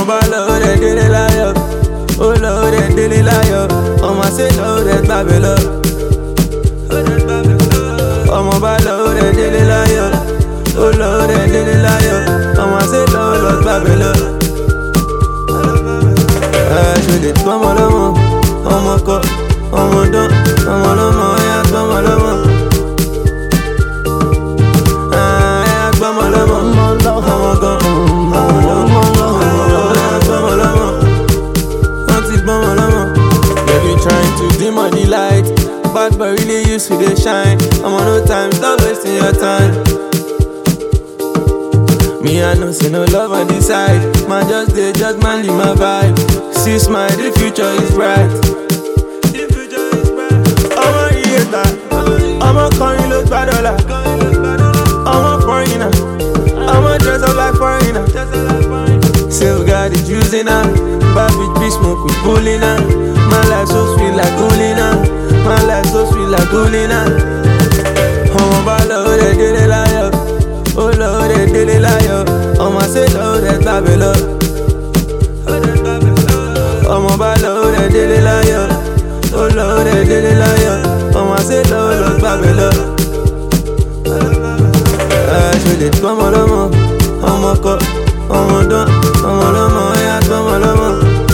bá lọ́wọ́ rẹ̀ délé láyọ̀, ó lọ́wọ́ rẹ̀ délé láyọ̀, ọmọ ṣe lọ́wọ́ rẹ̀ gbàgbé lọ. Ọmọ bá lọ́wọ́ rẹ̀ délé láyọ̀, ó lọ́wọ́ rẹ̀ délé láyọ̀, ọmọ ṣe lọ́wọ́ lọ gbàgbé lọ. Ṣe lè tó ọmọ lọ́mọ, ọmọ kọ, ọmọ dán, ọmọ lọ́mọ, ẹ̀yà tó ọmọ lọ́mọ. Ẹ̀yà gbọ́mọ lọ́mọ, ọmọ gan, ọmọ lọ́mọ, ẹ̀yà gbọ́mọ lọ́mọ. Wọ́n ti gbọ́mọ lọ́mọ. They been trying to dim all the light, bad boy really used to dey shine. I'm on no time, stop wasting your time. Me I know say no love on this side, man just dey judge man leave my vibe. See smile, the future is bright. Ọmọ ìyẹta, ọmọ kọrin ló gba dọ́là. Ọmọ foreigner, ọmọ dress up like foreigner. Say we got the juice in her, bad bitch be smoke with bullying her. My life so sweet like Gulina, my life so sweet like Gulina. Ọmọ bá lọ́wọ́ rẹ̀ délé láyọ̀, ó lọ́wọ́ rẹ̀ délé láyọ̀, ọmọ ṣe lọ́wọ́ rẹ̀ gbàgbé lọ. Ọmọ bá lọ́wọ́ rẹ̀ délé láyọ̀, ó lọ́wọ́ rẹ̀ délé láyọ̀, ọmọ ṣe lọ́wọ́ lọ gbàgbé lọ. Ṣe lè tó ọmọ lọ́mọ, ọmọ kọ, ọmọ dán, ọmọ lọ́mọ, ẹ̀yà tó ọmọ lọ́mọ.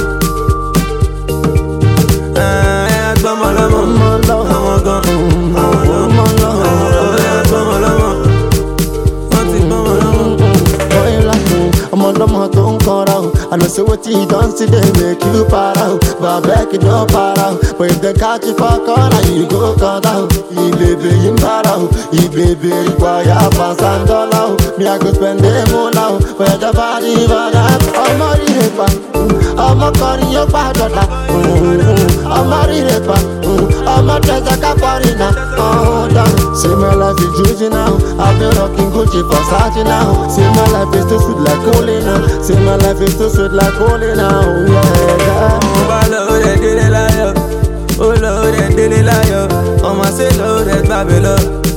Ẹ̀yà gbọ́mọ lọ́mọ, ọmọ gan, ọmọ lọ́mọ, ẹ̀yà gbọ́mọ lọ́mọ. Wọ́n ti gbọ́mọ lọ́mọ. I'm on the motor car out. I know say what you done today make you para out. But back it don't para out. But if they catch you for corner, you go cut out. You baby in para out. You baby require $1,000. Me I go spend them all out. For the body for that. I'm a ripa. I'm a calling your father. I'm a ripa. I'm a treasure caparina. Oh, damn. See my life is juicy now. I've been rocking Gucci for Sachi now. See my life is too sweet like Colina. See my life is too sweet like Colina. Oh yeah. Ọmọ bá lọ́wọ́ rẹ̀ délé láyọ̀, ó lọ́wọ́ rẹ̀ délé láyọ̀, ọmọ ṣe lọ́wọ́ rẹ̀ gbàgbé lọ.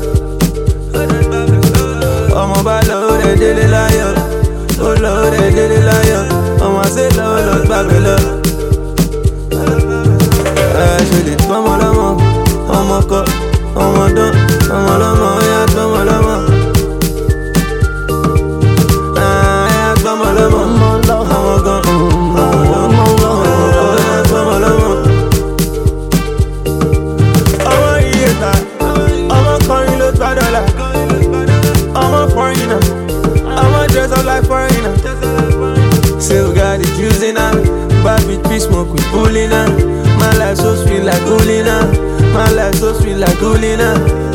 Ọmọ bá lọ́wọ́ rẹ̀ délé láyọ̀, ó lọ́wọ́ rẹ̀ délé láyọ̀, ọmọ ṣe lọ́wọ́ lọ gbàgbé lọ. Ṣe lè tó ọmọ lọ́mọ, ọmọ kọ, ọmọ dán, ọmọ lọ́mọ, ẹ̀yà gbọ́mọ lọ́mọ. Ẹ̀yà gbọ́mọ lọ́mọ, ọmọ gan, ọmọ lọ́mọ, ẹ̀yà gbọ́mọ lọ́mọ. Ọmọ ìyẹta, ọmọ kọrin ló gba dọ́là. Ọmọ foreigner, ọmọ dress up like foreigner. Say we got the juice in her, bad bitch be smoke with bullying her. My life so sweet like Gulina, my life so sweet like Gulina.